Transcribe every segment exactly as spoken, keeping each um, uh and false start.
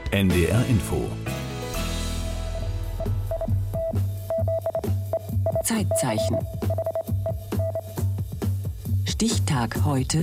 N D R Info. Zeitzeichen. Stichtag heute.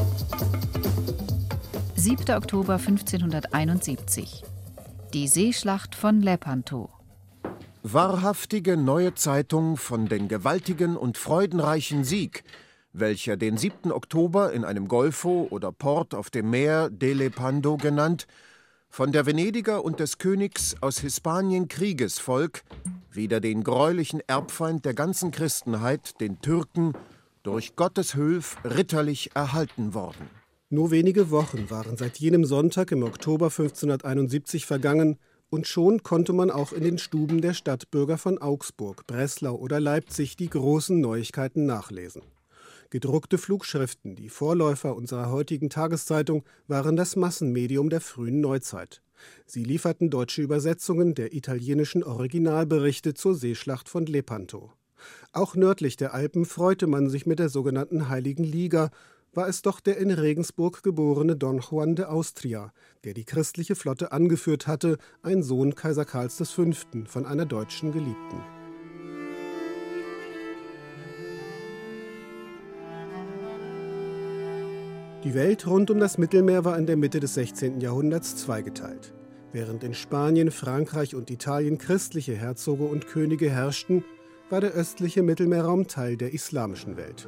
siebter Oktober fünfzehnhunderteinundsiebzig. Die Seeschlacht von Lepanto. Wahrhaftige neue Zeitung von den gewaltigen und freudenreichen Sieg, welcher den siebten Oktober in einem Golfo oder Port auf dem Meer de Lepanto genannt, von der Venediger und des Königs aus Hispanien Kriegesvolk wider den greulichen Erbfeind der ganzen Christenheit, den Türken, durch Gottes Hülf ritterlich erhalten worden. Nur wenige Wochen waren seit jenem Sonntag im Oktober fünfzehnhunderteinundsiebzig vergangen, und schon konnte man auch in den Stuben der Stadtbürger von Augsburg, Breslau oder Leipzig die großen Neuigkeiten nachlesen. Gedruckte Flugschriften, die Vorläufer unserer heutigen Tageszeitung, waren das Massenmedium der frühen Neuzeit. Sie lieferten deutsche Übersetzungen der italienischen Originalberichte zur Seeschlacht von Lepanto. Auch nördlich der Alpen freute man sich mit der sogenannten Heiligen Liga, war es doch der in Regensburg geborene Don Juan de Austria, der die christliche Flotte angeführt hatte, ein Sohn Kaiser Karls des Fünften von einer deutschen Geliebten. Die Welt rund um das Mittelmeer war in der Mitte des sechzehnten Jahrhunderts zweigeteilt. Während in Spanien, Frankreich und Italien christliche Herzoge und Könige herrschten, war der östliche Mittelmeerraum Teil der islamischen Welt.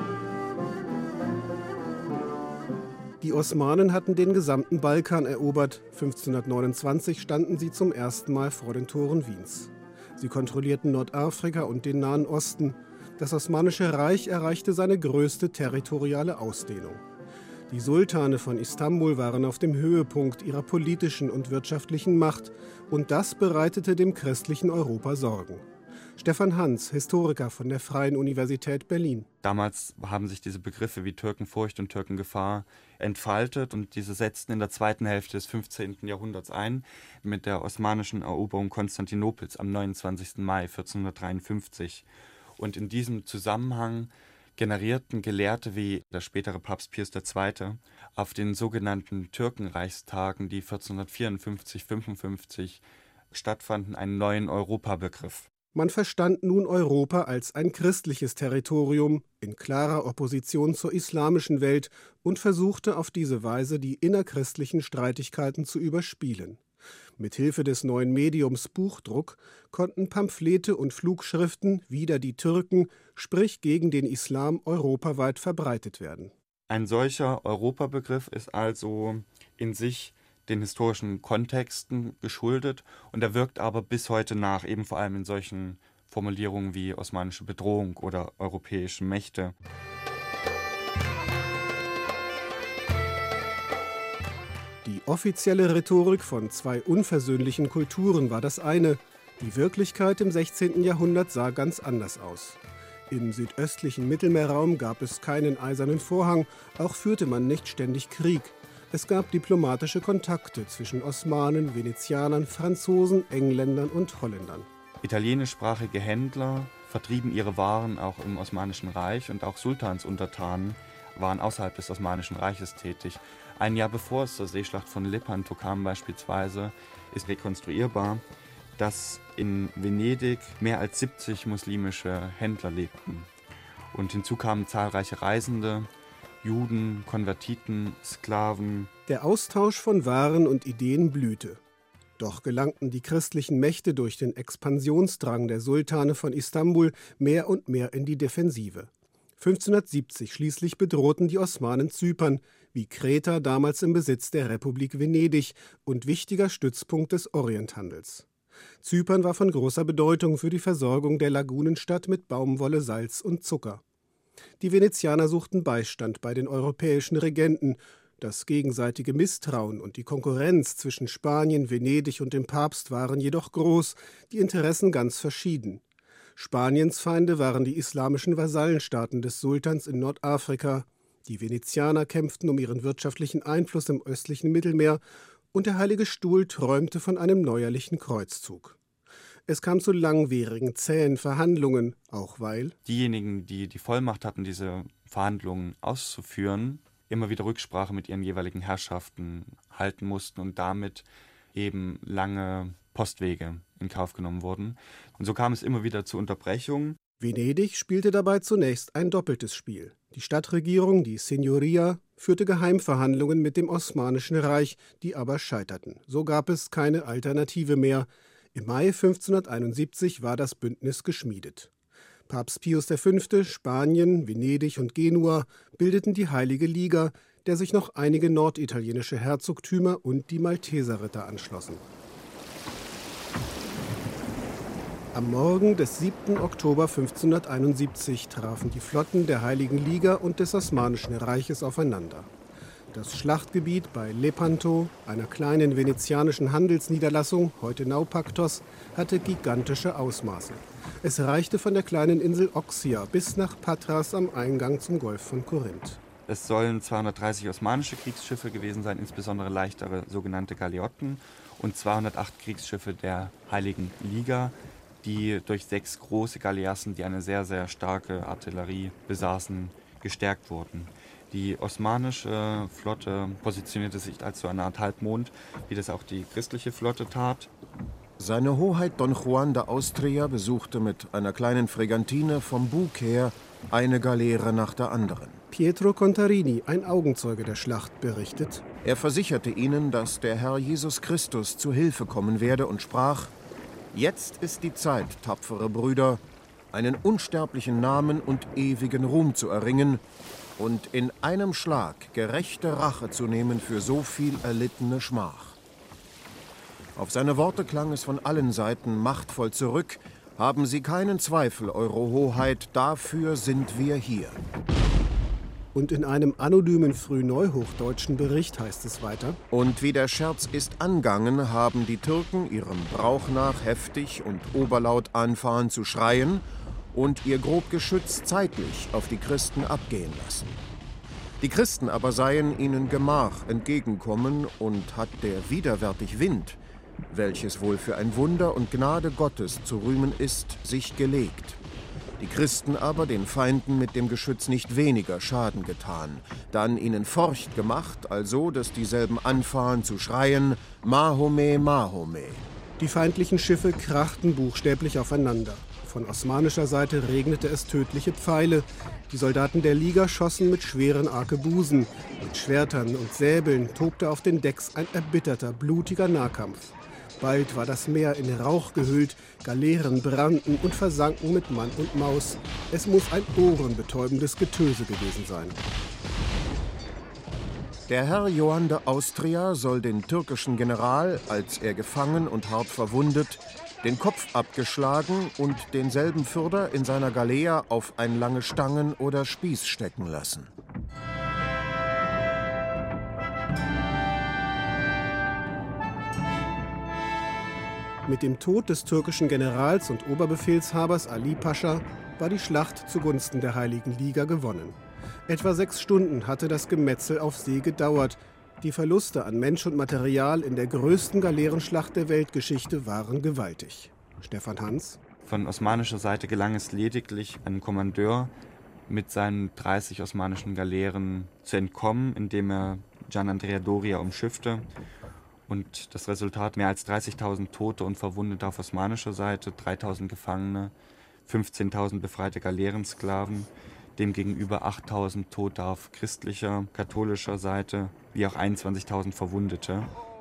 Die Osmanen hatten den gesamten Balkan erobert. fünfzehnhundertneunundzwanzig standen sie zum ersten Mal vor den Toren Wiens. Sie kontrollierten Nordafrika und den Nahen Osten. Das Osmanische Reich erreichte seine größte territoriale Ausdehnung. Die Sultane von Istanbul waren auf dem Höhepunkt ihrer politischen und wirtschaftlichen Macht, und das bereitete dem christlichen Europa Sorgen. Stefan Hans, Historiker von der Freien Universität Berlin. Damals haben sich diese Begriffe wie Türkenfurcht und Türkengefahr entfaltet, und diese setzten in der zweiten Hälfte des fünfzehnten Jahrhunderts ein mit der osmanischen Eroberung Konstantinopels am neunundzwanzigsten Mai vierzehnhundertdreiundfünfzig. Und in diesem Zusammenhang generierten Gelehrte wie der spätere Papst Pius der Zweite auf den sogenannten Türkenreichstagen, die vierzehnhundertvierundfünfzig fünfundfünfzig stattfanden, einen neuen Europabegriff. Man verstand nun Europa als ein christliches Territorium in klarer Opposition zur islamischen Welt und versuchte auf diese Weise die innerchristlichen Streitigkeiten zu überspielen. Mithilfe des neuen Mediums Buchdruck konnten Pamphlete und Flugschriften wider die Türken, sprich gegen den Islam, europaweit verbreitet werden. Ein solcher Europabegriff ist also in sich den historischen Kontexten geschuldet, und er wirkt aber bis heute nach, eben vor allem in solchen Formulierungen wie osmanische Bedrohung oder europäische Mächte. Die offizielle Rhetorik von zwei unversöhnlichen Kulturen war das eine. Die Wirklichkeit im sechzehnten Jahrhundert sah ganz anders aus. Im südöstlichen Mittelmeerraum gab es keinen eisernen Vorhang, auch führte man nicht ständig Krieg. Es gab diplomatische Kontakte zwischen Osmanen, Venezianern, Franzosen, Engländern und Holländern. Italienischsprachige Händler vertrieben ihre Waren auch im Osmanischen Reich, und auch Sultansuntertanen waren außerhalb des Osmanischen Reiches tätig. Ein Jahr bevor es zur Seeschlacht von Lepanto kam beispielsweise, ist rekonstruierbar, dass in Venedig mehr als siebzig muslimische Händler lebten. Und hinzu kamen zahlreiche Reisende, Juden, Konvertiten, Sklaven. Der Austausch von Waren und Ideen blühte. Doch gelangten die christlichen Mächte durch den Expansionsdrang der Sultane von Istanbul mehr und mehr in die Defensive. fünfzehnhundertsiebzig schließlich bedrohten die Osmanen Zypern, wie Kreta damals im Besitz der Republik Venedig und wichtiger Stützpunkt des Orienthandels. Zypern war von großer Bedeutung für die Versorgung der Lagunenstadt mit Baumwolle, Salz und Zucker. Die Venezianer suchten Beistand bei den europäischen Regenten. Das gegenseitige Misstrauen und die Konkurrenz zwischen Spanien, Venedig und dem Papst waren jedoch groß, die Interessen ganz verschieden. Spaniens Feinde waren die islamischen Vasallenstaaten des Sultans in Nordafrika. Die Venezianer kämpften um ihren wirtschaftlichen Einfluss im östlichen Mittelmeer, und der Heilige Stuhl träumte von einem neuerlichen Kreuzzug. Es kam zu langwierigen, zähen Verhandlungen, auch weil diejenigen, die die Vollmacht hatten, diese Verhandlungen auszuführen, immer wieder Rücksprache mit ihren jeweiligen Herrschaften halten mussten und damit eben lange Postwege in Kauf genommen wurden. Und so kam es immer wieder zu Unterbrechungen. Venedig spielte dabei zunächst ein doppeltes Spiel. Die Stadtregierung, die Signoria, führte Geheimverhandlungen mit dem Osmanischen Reich, die aber scheiterten. So gab es keine Alternative mehr. Im Mai fünfzehnhunderteinundsiebzig war das Bündnis geschmiedet. Papst Pius der Fünfte, Spanien, Venedig und Genua bildeten die Heilige Liga, der sich noch einige norditalienische Herzogtümer und die Malteserritter anschlossen. Am Morgen des siebten Oktober fünfzehnhunderteinundsiebzig trafen die Flotten der Heiligen Liga und des Osmanischen Reiches aufeinander. Das Schlachtgebiet bei Lepanto, einer kleinen venezianischen Handelsniederlassung, heute Naupaktos, hatte gigantische Ausmaße. Es reichte von der kleinen Insel Oxia bis nach Patras am Eingang zum Golf von Korinth. Es sollen zweihundertdreißig osmanische Kriegsschiffe gewesen sein, insbesondere leichtere sogenannte Galeotten, und zweihundertacht Kriegsschiffe der Heiligen Liga, die durch sechs große Galeassen, die eine sehr, sehr starke Artillerie besaßen, gestärkt wurden. Die osmanische Flotte positionierte sich als so eine Art Halbmond, wie das auch die christliche Flotte tat. Seine Hoheit Don Juan de Austria besuchte mit einer kleinen Fregantine vom Bug her eine Galeere nach der anderen. Pietro Contarini, ein Augenzeuge der Schlacht, berichtet: Er versicherte ihnen, dass der Herr Jesus Christus zu Hilfe kommen werde und sprach: Jetzt ist die Zeit, tapfere Brüder, einen unsterblichen Namen und ewigen Ruhm zu erringen und in einem Schlag gerechte Rache zu nehmen für so viel erlittene Schmach. Auf seine Worte klang es von allen Seiten machtvoll zurück: Haben Sie keinen Zweifel, Eure Hoheit, dafür sind wir hier. Und in einem anonymen frühneuhochdeutschen Bericht heißt es weiter: Und wie der Scherz ist angangen, haben die Türken ihrem Brauch nach heftig und oberlaut anfahren zu schreien und ihr grob Geschütz zeitlich auf die Christen abgehen lassen. Die Christen aber seien ihnen Gemach entgegenkommen und hat der widerwärtig Wind, welches wohl für ein Wunder und Gnade Gottes zu rühmen ist, sich gelegt. Die Christen aber den Feinden mit dem Geschütz nicht weniger Schaden getan, dann ihnen Forcht gemacht, also dass dieselben anfahren zu schreien: Mahome, Mahome. Die feindlichen Schiffe krachten buchstäblich aufeinander. Von osmanischer Seite regnete es tödliche Pfeile. Die Soldaten der Liga schossen mit schweren Arkebusen. Mit Schwertern und Säbeln tobte auf den Decks ein erbitterter, blutiger Nahkampf. Bald war das Meer in Rauch gehüllt, Galeeren brannten und versanken mit Mann und Maus. Es muss ein ohrenbetäubendes Getöse gewesen sein. Der Herr Johann de Austria soll den türkischen General, als er gefangen und hart verwundet, den Kopf abgeschlagen und denselben fürder in seiner Galeere auf ein lange Stangen oder Spieß stecken lassen. Mit dem Tod des türkischen Generals und Oberbefehlshabers Ali Pascha war die Schlacht zugunsten der Heiligen Liga gewonnen. Etwa sechs Stunden hatte das Gemetzel auf See gedauert. Die Verluste an Mensch und Material in der größten Galeerenschlacht der Weltgeschichte waren gewaltig. Stefan Hans. Von osmanischer Seite gelang es lediglich, einem Kommandeur mit seinen dreißig osmanischen Galeeren zu entkommen, indem er Gian Andrea Doria umschiffte. Und das Resultat: mehr als dreißigtausend Tote und Verwundete auf osmanischer Seite, dreitausend Gefangene, fünfzehntausend befreite Galeerensklaven, demgegenüber achttausend Tote auf christlicher, katholischer Seite, wie auch einundzwanzigtausend Verwundete.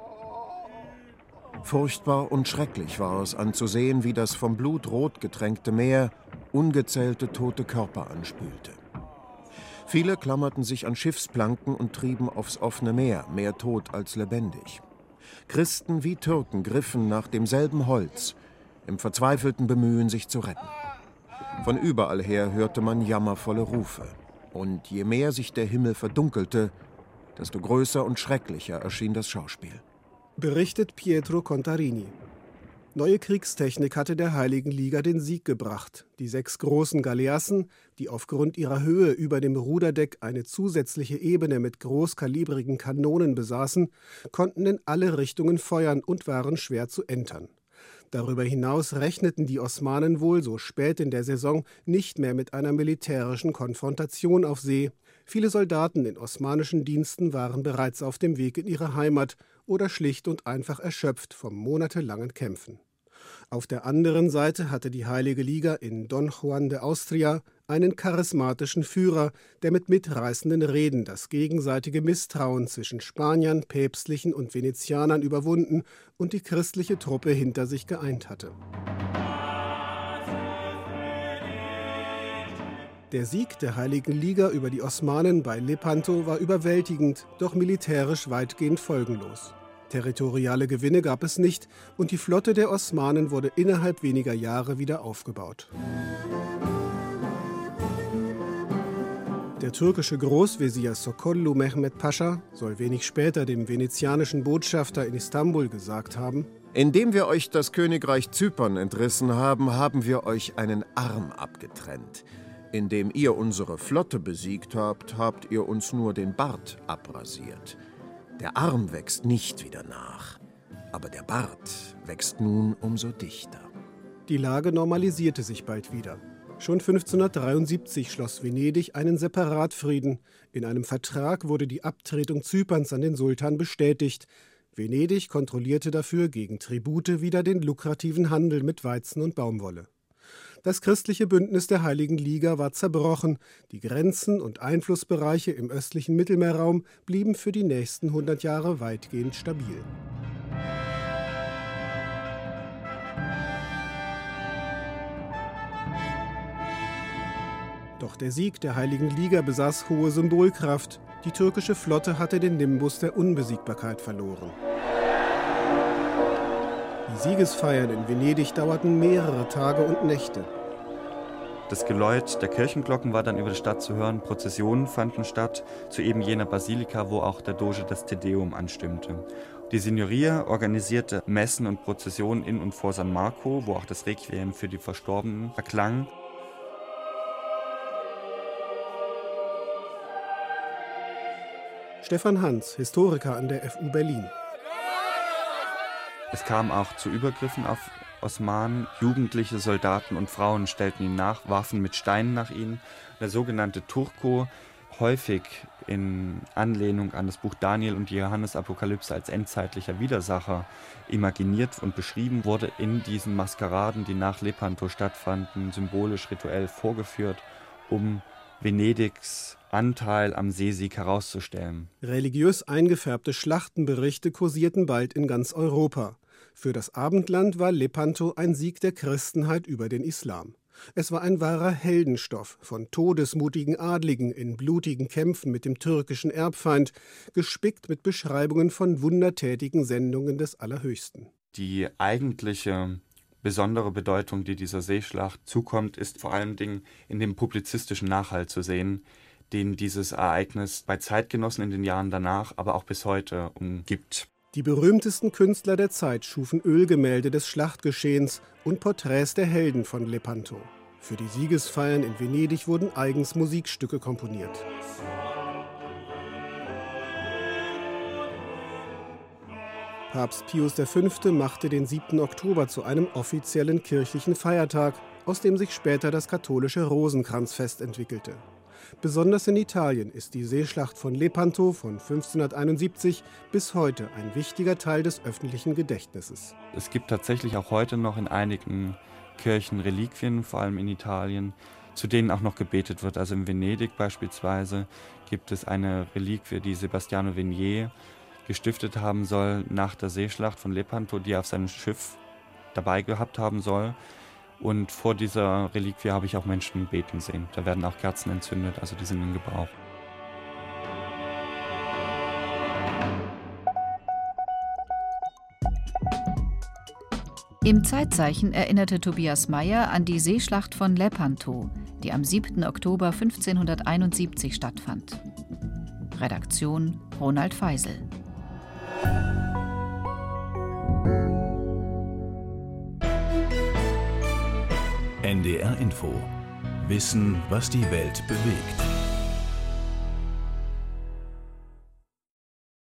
Furchtbar und schrecklich war es anzusehen, wie das vom Blut rot getränkte Meer ungezählte tote Körper anspülte. Viele klammerten sich an Schiffsplanken und trieben aufs offene Meer, mehr tot als lebendig. Christen wie Türken griffen nach demselben Holz, im verzweifelten Bemühen, sich zu retten. Von überall her hörte man jammervolle Rufe. Und je mehr sich der Himmel verdunkelte, desto größer und schrecklicher erschien das Schauspiel. Berichtet Pietro Contarini. Neue Kriegstechnik hatte der Heiligen Liga den Sieg gebracht. Die sechs großen Galeassen, die aufgrund ihrer Höhe über dem Ruderdeck eine zusätzliche Ebene mit großkalibrigen Kanonen besaßen, konnten in alle Richtungen feuern und waren schwer zu entern. Darüber hinaus rechneten die Osmanen wohl so spät in der Saison nicht mehr mit einer militärischen Konfrontation auf See. Viele Soldaten in osmanischen Diensten waren bereits auf dem Weg in ihre Heimat oder schlicht und einfach erschöpft vom monatelangen Kämpfen. Auf der anderen Seite hatte die Heilige Liga in Don Juan de Austria einen charismatischen Führer, der mit mitreißenden Reden das gegenseitige Misstrauen zwischen Spaniern, Päpstlichen und Venezianern überwunden und die christliche Truppe hinter sich geeint hatte. Der Sieg der Heiligen Liga über die Osmanen bei Lepanto war überwältigend, doch militärisch weitgehend folgenlos. Territoriale Gewinne gab es nicht und die Flotte der Osmanen wurde innerhalb weniger Jahre wieder aufgebaut. Der türkische Großvezier Sokollu Mehmed Pascha soll wenig später dem venezianischen Botschafter in Istanbul gesagt haben: Indem wir euch das Königreich Zypern entrissen haben, haben wir euch einen Arm abgetrennt. Indem ihr unsere Flotte besiegt habt, habt ihr uns nur den Bart abrasiert. Der Arm wächst nicht wieder nach, aber der Bart wächst nun umso dichter. Die Lage normalisierte sich bald wieder. Schon fünfzehnhundertdreiundsiebzig schloss Venedig einen Separatfrieden. In einem Vertrag wurde die Abtretung Zyperns an den Sultan bestätigt. Venedig kontrollierte dafür gegen Tribute wieder den lukrativen Handel mit Weizen und Baumwolle. Das christliche Bündnis der Heiligen Liga war zerbrochen. Die Grenzen und Einflussbereiche im östlichen Mittelmeerraum blieben für die nächsten hundert Jahre weitgehend stabil. Doch der Sieg der Heiligen Liga besaß hohe Symbolkraft. Die türkische Flotte hatte den Nimbus der Unbesiegbarkeit verloren. Die Siegesfeiern in Venedig dauerten mehrere Tage und Nächte. Das Geläut der Kirchenglocken war dann über die Stadt zu hören, Prozessionen fanden statt, zu eben jener Basilika, wo auch der Doge das Te Deum anstimmte. Die Signoria organisierte Messen und Prozessionen in und vor San Marco, wo auch das Requiem für die Verstorbenen erklang. Stefan Hans, Historiker an der F U Berlin. Es kam auch zu Übergriffen auf Osmanen. Jugendliche Soldaten und Frauen stellten ihn nach, warfen mit Steinen nach ihnen. Der sogenannte Turko, häufig in Anlehnung an das Buch Daniel und die Johannesapokalypse als endzeitlicher Widersacher imaginiert und beschrieben, wurde in diesen Maskeraden, die nach Lepanto stattfanden, symbolisch rituell vorgeführt, um Venedigs Anteil am Seesieg herauszustellen. Religiös eingefärbte Schlachtenberichte kursierten bald in ganz Europa. Für das Abendland war Lepanto ein Sieg der Christenheit über den Islam. Es war ein wahrer Heldenstoff von todesmutigen Adligen in blutigen Kämpfen mit dem türkischen Erbfeind, gespickt mit Beschreibungen von wundertätigen Sendungen des Allerhöchsten. Die eigentliche besondere Bedeutung, die dieser Seeschlacht zukommt, ist vor allen Dingen in dem publizistischen Nachhalt zu sehen, den dieses Ereignis bei Zeitgenossen in den Jahren danach, aber auch bis heute umgibt. Die berühmtesten Künstler der Zeit schufen Ölgemälde des Schlachtgeschehens und Porträts der Helden von Lepanto. Für die Siegesfeiern in Venedig wurden eigens Musikstücke komponiert. Papst Pius der Fünfte machte den siebten Oktober zu einem offiziellen kirchlichen Feiertag, aus dem sich später das katholische Rosenkranzfest entwickelte. Besonders in Italien ist die Seeschlacht von Lepanto von fünfzehnhunderteinundsiebzig bis heute ein wichtiger Teil des öffentlichen Gedächtnisses. Es gibt tatsächlich auch heute noch in einigen Kirchen Reliquien, vor allem in Italien, zu denen auch noch gebetet wird. Also in Venedig beispielsweise gibt es eine Reliquie, die Sebastiano Venier gestiftet haben soll nach der Seeschlacht von Lepanto, die er auf seinem Schiff dabei gehabt haben soll. Und vor dieser Reliquie habe ich auch Menschen beten sehen. Da werden auch Kerzen entzündet, also die sind in Gebrauch. Im Zeitzeichen erinnerte Tobias Mayer an die Seeschlacht von Lepanto, die am siebten Oktober fünfzehnhunderteinundsiebzig stattfand. Redaktion Ronald Feisel. N D R Info. Wissen, was die Welt bewegt.